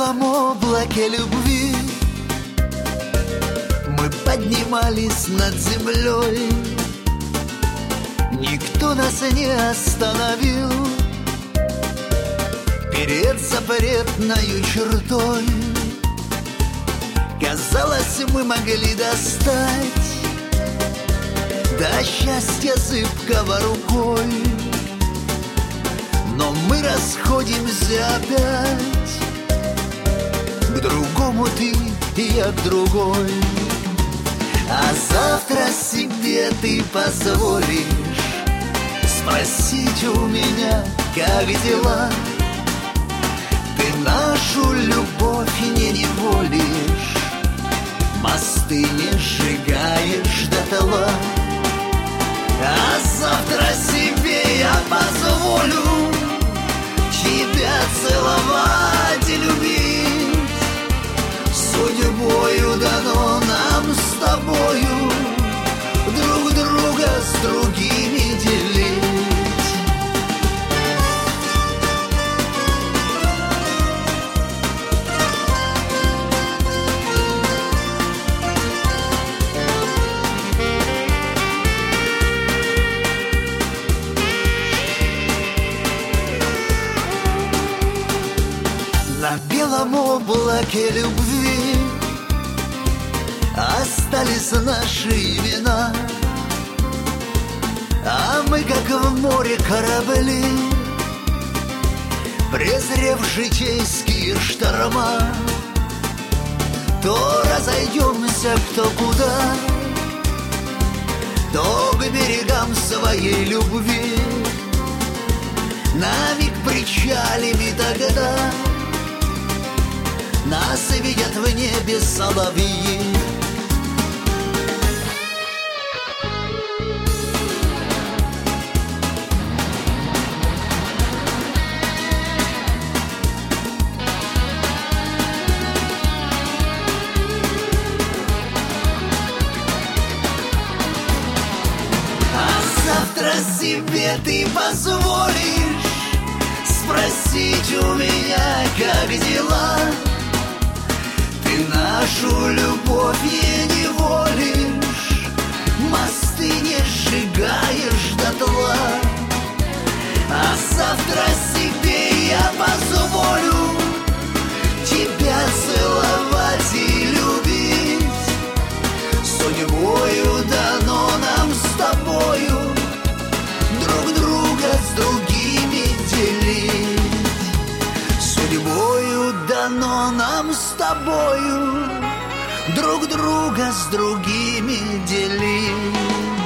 белом облаке любви мы поднимались над землей. Никто нас не остановил перед запретною чертой. Казалось, мы могли достать до счастья зыбкого рукой, но мы расходимся опять, к другому ты и я к другой. А завтра себе ты позволишь спросить у меня, как дела. Ты нашу любовь не неволишь, мосты не сжигаешь дотла. А завтра себе я позволю тебя целовать и любить. Судьбою дано нам с тобою друг друга с другими делить. На белом облаке любви остались наши имена, а мы, как в море корабли, презрев житейские шторма, то разойдемся кто куда, то к берегам своей любви. На миг причалим и тогда нас видят в небе соловьи. А завтра себе ты позволишь спросить у меня, как дела. Ты нашу любовь не неволишь, мосты не сжигаешь дотла. А завтра себе я позволю тебя целовать и любить. Судьбою дано нам с тобою друг друга с другими делить. Судьбою дано нам с тобою друг друга с другими делить.